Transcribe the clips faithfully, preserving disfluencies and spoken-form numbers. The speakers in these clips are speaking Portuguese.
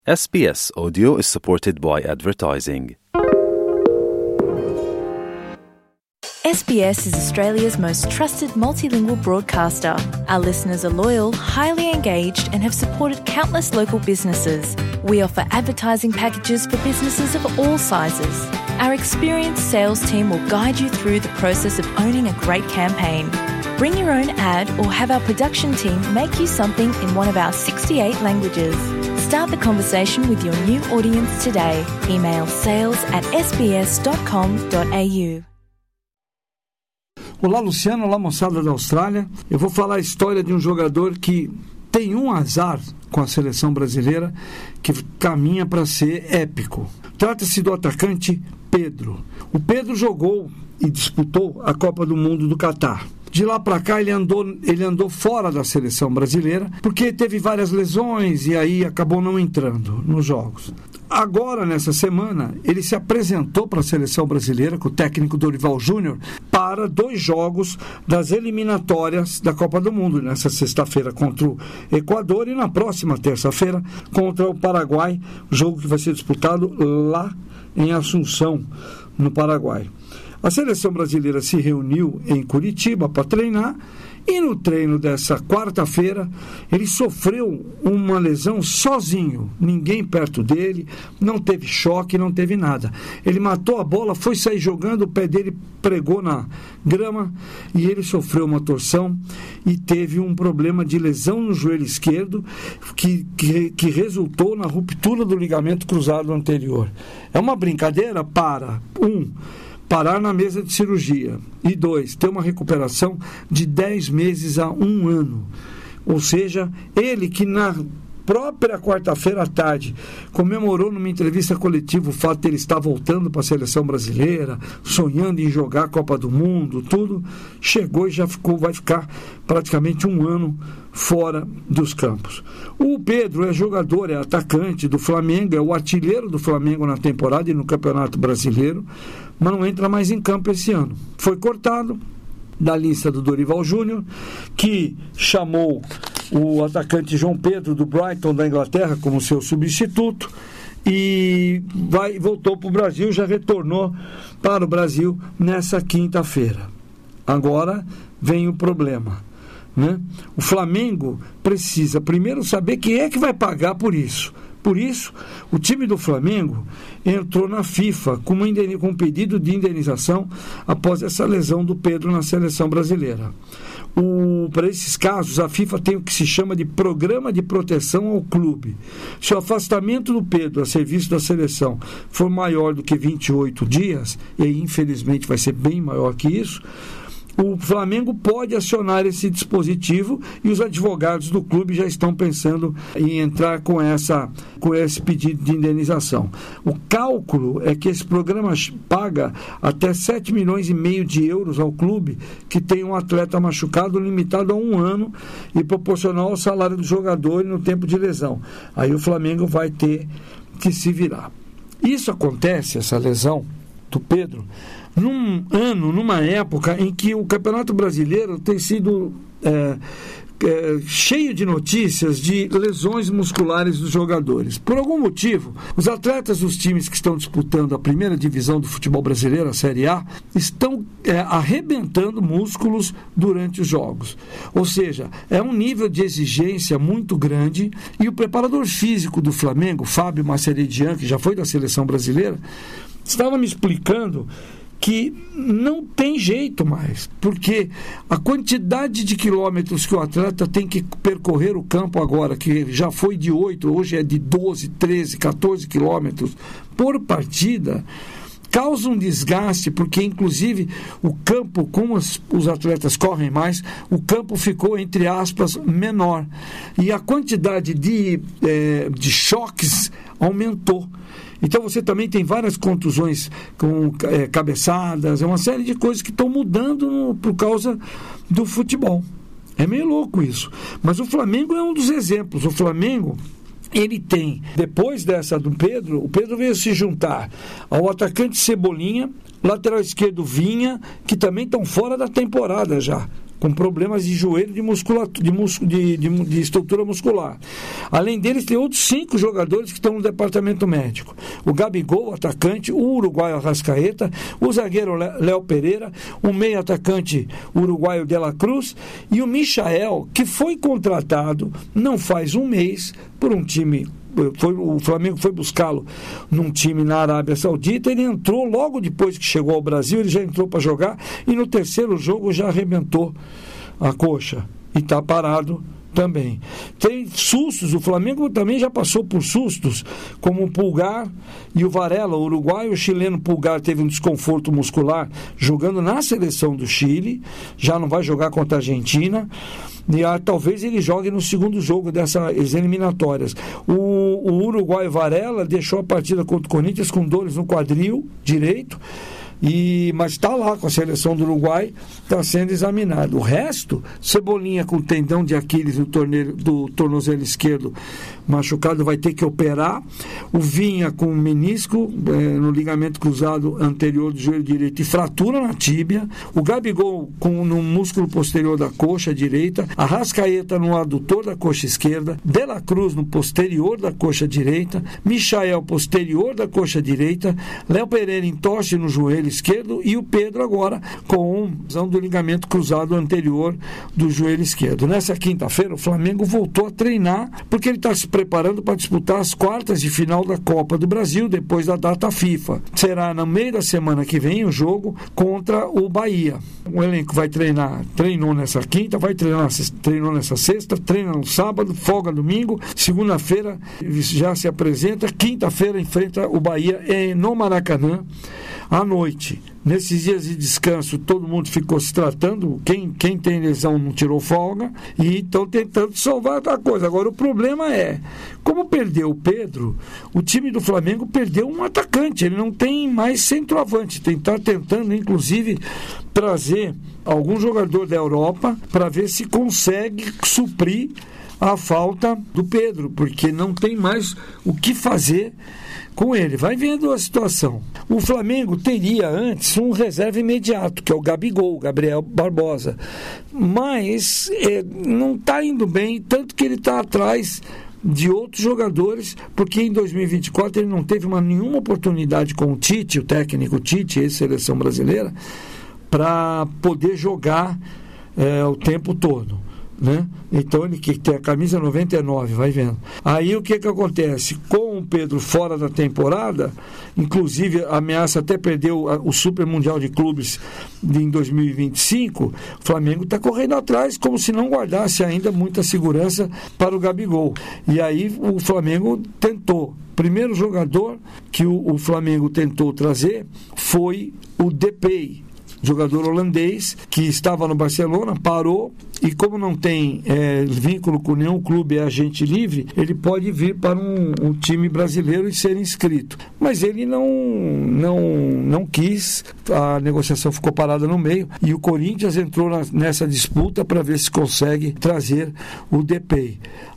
S B S Audio is supported by advertising. S B S is Australia's most trusted multilingual broadcaster. Our listeners are loyal, highly engaged, and have supported countless local businesses. We offer advertising packages for businesses of all sizes. Our experienced sales team will guide you through the process of owning a great campaign. Bring your own ad or have our production team make you something in one of our sixty-eight languages. Start the conversation with your new audience today. Email sales at s b s dot com dot a u. Olá, Luciano. Olá, moçada da Austrália. Eu vou falar a história de um jogador que tem um azar com a seleção brasileira que caminha para ser épico. Trata-se do atacante Pedro. O Pedro jogou e disputou a Copa do Mundo do Catar. De lá para cá ele andou, ele andou fora da seleção brasileira porque teve várias lesões e aí acabou não entrando nos jogos. Agora, nessa semana, ele se apresentou para a seleção brasileira com o técnico Dorival Júnior para dois jogos das eliminatórias da Copa do Mundo, nessa sexta-feira contra o Equador e na próxima terça-feira contra o Paraguai, jogo que vai ser disputado lá em Assunção, no Paraguai. A seleção brasileira se reuniu em Curitiba para treinar e no treino dessa quarta-feira ele sofreu uma lesão sozinho, ninguém perto dele, não teve choque, não teve nada. Ele matou a bola, foi sair jogando, o pé dele pregou na grama e ele sofreu uma torção e teve um problema de lesão no joelho esquerdo que, que, que resultou na ruptura do ligamento cruzado anterior. É uma brincadeira para um... parar na mesa de cirurgia. E dois, ter uma recuperação de dez meses a um ano. Ou seja, ele que na própria quarta-feira à tarde comemorou numa entrevista coletiva o fato de ele estar voltando para a seleção brasileira, sonhando em jogar a Copa do Mundo, tudo, chegou e já ficou, vai ficar praticamente um ano fora dos campos. O Pedro é jogador, é atacante do Flamengo, é o artilheiro do Flamengo na temporada e no Campeonato Brasileiro, mas não entra mais em campo esse ano. Foi cortado da lista do Dorival Júnior, que chamou o atacante João Pedro do Brighton da Inglaterra como seu substituto e vai, voltou para o Brasil, já retornou para o Brasil nessa quinta-feira. Agora vem o problema, né? O Flamengo precisa primeiro saber quem é que vai pagar por isso. Por isso, o time do Flamengo entrou na FIFA com, uma indeniz... com um pedido de indenização após essa lesão do Pedro na seleção brasileira. O... Para esses casos, a FIFA tem o que se chama de Programa de Proteção ao Clube. Se o afastamento do Pedro a serviço da seleção for maior do que vinte e oito dias, e aí infelizmente vai ser bem maior que isso, o Flamengo pode acionar esse dispositivo e os advogados do clube já estão pensando em entrar com, essa, com esse pedido de indenização. O cálculo é que esse programa paga até sete milhões e meio de euros ao clube que tem um atleta machucado limitado a um ano e proporcional ao salário do jogador no tempo de lesão. Aí o Flamengo vai ter que se virar. Isso acontece, essa lesão do Pedro, num ano, numa época em que o Campeonato Brasileiro tem sido é, é, cheio de notícias de lesões musculares dos jogadores. Por algum motivo, os atletas dos times que estão disputando a primeira divisão do futebol brasileiro, a Série A, estão é, arrebentando músculos durante os jogos. Ou seja, é um nível de exigência muito grande e o preparador físico do Flamengo, Fábio Maceridian, que já foi da seleção brasileira, estava me explicando que não tem jeito mais, porque a quantidade de quilômetros que o atleta tem que percorrer o campo agora, que já foi de oito, hoje é de doze, treze, catorze quilômetros por partida, causa um desgaste, porque inclusive o campo, como os, os atletas correm mais, o campo ficou, entre aspas, menor. E a quantidade de, é, de choques aumentou. Então você também tem várias contusões com é, cabeçadas, é uma série de coisas que estão mudando no, por causa do futebol. É meio louco isso. Mas o Flamengo é um dos exemplos. O Flamengo, ele tem, depois dessa do Pedro, o Pedro veio se juntar ao atacante Cebolinha, lateral esquerdo Vinha, que também estão fora da temporada já. com problemas de joelho de, musculatura, de, mus, de, de, de estrutura muscular. Além deles, tem outros cinco jogadores que estão no departamento médico. O Gabigol, o atacante, o uruguaio Arrascaeta, o zagueiro Léo Pereira, o meio atacante uruguaio De La Cruz e o Michael, que foi contratado não faz um mês por um time. Foi, o Flamengo foi buscá-lo num time na Arábia Saudita. Ele entrou logo depois que chegou ao Brasil, ele já entrou para jogar e no terceiro jogo já arrebentou a coxa e está parado também. Tem sustos, o Flamengo também já passou por sustos, como o Pulgar e o Varela, o uruguaio. O chileno Pulgar teve um desconforto muscular jogando na seleção do Chile, já não vai jogar contra a Argentina, e ah, talvez ele jogue no segundo jogo dessas eliminatórias. O, o uruguaio Varela deixou a partida contra o Corinthians com dores no quadril direito, E, mas está lá com a seleção do Uruguai, está sendo examinado. O resto, Cebolinha com tendão de Aquiles no torneio, do tornozelo esquerdo machucado, vai ter que operar. O Vinha com menisco é, no ligamento cruzado anterior do joelho direito e fratura na tíbia. O Gabigol com, no músculo posterior da coxa direita. Arrascaeta no adutor da coxa esquerda. De La Cruz no posterior da coxa direita. Michael posterior da coxa direita. Léo Pereira entorse no joelho esquerdo e o Pedro agora com lesão do ligamento cruzado anterior do joelho esquerdo. Nessa quinta-feira o Flamengo voltou a treinar porque ele está se preparando para disputar as quartas de final da Copa do Brasil depois da data FIFA. Será no meio da semana que vem o jogo contra o Bahia. O elenco vai treinar, treinou nessa quinta, vai treinar, treinou nessa sexta, treina no sábado, folga domingo, segunda-feira já se apresenta, quinta-feira enfrenta o Bahia no Maracanã à noite. Nesses dias de descanso, todo mundo ficou se tratando, quem, quem tem lesão não tirou folga, e estão tentando salvar outra coisa. Agora, o problema é, como perdeu o Pedro, o time do Flamengo perdeu um atacante, ele não tem mais centroavante, tem que estar tentando, inclusive, trazer algum jogador da Europa para ver se consegue suprir a falta do Pedro, porque não tem mais o que fazer com ele. Vai vendo a situação. O Flamengo teria antes um reserva imediato, que é o Gabigol, Gabriel Barbosa, mas é, não está indo bem, tanto que ele está atrás de outros jogadores, porque em dois mil e vinte e quatro ele não teve uma, nenhuma oportunidade com o Tite, o técnico Tite, ex-seleção brasileira, para poder jogar é, o tempo todo. Né? Então ele que tem a camisa noventa e nove, vai vendo. Aí o que que acontece? Com o Pedro fora da temporada, inclusive ameaça até perder o, o Super Mundial de Clubes de, em dois mil e vinte e cinco, o Flamengo está correndo atrás como se não guardasse ainda muita segurança para o Gabigol. E aí o Flamengo tentou. Primeiro jogador que o, o Flamengo tentou trazer foi o Depay, jogador holandês que estava no Barcelona, parou, e como não tem é, vínculo com nenhum clube, é agente livre, ele pode vir para um, um time brasileiro e ser inscrito. Mas ele não, não, não quis, a negociação ficou parada no meio, e o Corinthians entrou na, nessa disputa para ver se consegue trazer o Depay.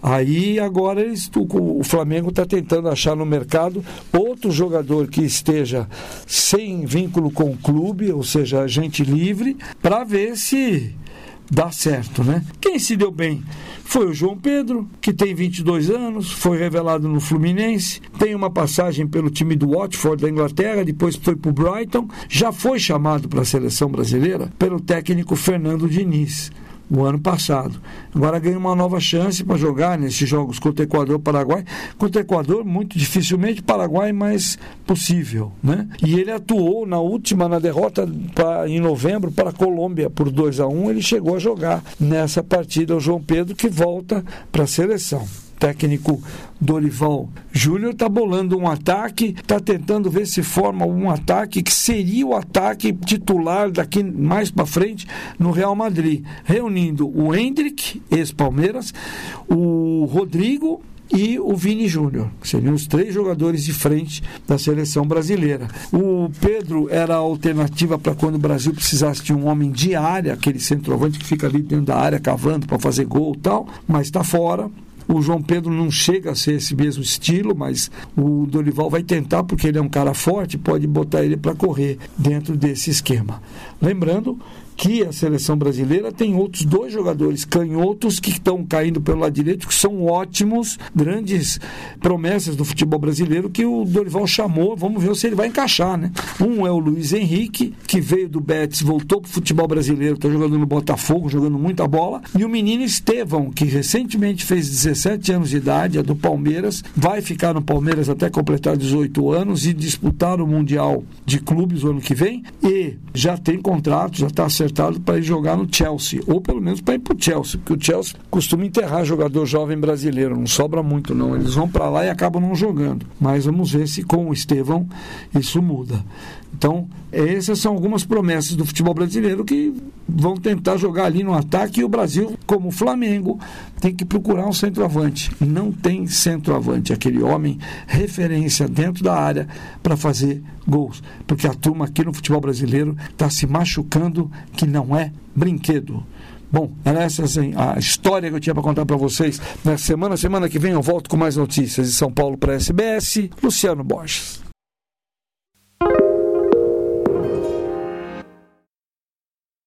Aí agora eles, o, o Flamengo está tentando achar no mercado outro jogador que esteja sem vínculo com o clube, ou seja, agente livre, para ver se dá certo, né? Quem se deu bem foi o João Pedro, que tem vinte e dois anos, foi revelado no Fluminense, tem uma passagem pelo time do Watford da Inglaterra, depois foi para o Brighton, já foi chamado para a seleção brasileira pelo técnico Fernando Diniz o ano passado. Agora ganha uma nova chance para jogar nesses jogos contra Equador e Paraguai. Contra Equador, muito dificilmente, Paraguai mais possível, né? E ele atuou na última, na derrota pra, em novembro para a Colômbia por dois a um, ele chegou a jogar nessa partida o João Pedro, que volta para a seleção. Técnico Dorival Júnior está bolando um ataque, está tentando ver se forma um ataque que seria o ataque titular daqui mais para frente no Real Madrid, reunindo o Endrick, ex-Palmeiras, o Rodrigo e o Vini Júnior, que seriam os três jogadores de frente da seleção brasileira. O Pedro era a alternativa para quando o Brasil precisasse de um homem de área, aquele centroavante que fica ali dentro da área cavando para fazer gol e tal, mas está fora. O João Pedro não chega a ser esse mesmo estilo, mas o Dorival vai tentar, porque ele é um cara forte, pode botar ele para correr dentro desse esquema. Lembrando que a seleção brasileira tem outros dois jogadores canhotos que estão caindo pelo lado direito, que são ótimos, grandes promessas do futebol brasileiro, que o Dorival chamou. Vamos ver se ele vai encaixar, né? Um é o Luiz Henrique, que veio do Betis, voltou para o futebol brasileiro, está jogando no Botafogo, jogando muita bola, e o menino Estevão, que recentemente fez dezessete anos de idade, é do Palmeiras, vai ficar no Palmeiras até completar dezoito anos e disputar o Mundial de Clubes o ano que vem, e já tem contrato, já está acertado para ir jogar no Chelsea, ou pelo menos para ir para o Chelsea, porque o Chelsea costuma enterrar jogador jovem brasileiro, não sobra muito não, eles vão para lá e acabam não jogando, mas vamos ver se com o Estevão isso muda. Então, essas são algumas promessas do futebol brasileiro que vão tentar jogar ali no ataque, e o Brasil, como o Flamengo, tem que procurar um centroavante. Não tem centroavante, aquele homem referência dentro da área para fazer gols, porque a turma aqui no futebol brasileiro está se machucando, que não é brinquedo. Bom, era essa assim, a história que eu tinha para contar para vocês. Na semana, semana que vem eu volto com mais notícias de São Paulo para a S B S. Luciano Borges.